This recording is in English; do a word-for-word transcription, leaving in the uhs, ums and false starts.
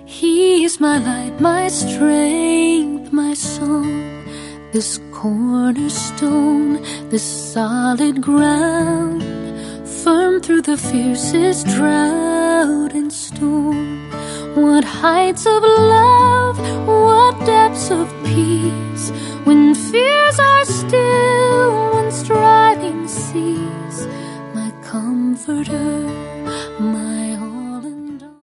He is my light, my strength, my song, this cornerstone, this solid ground, firm through the fiercest drought and storm. What heights of love, what depths of peace, when fears are still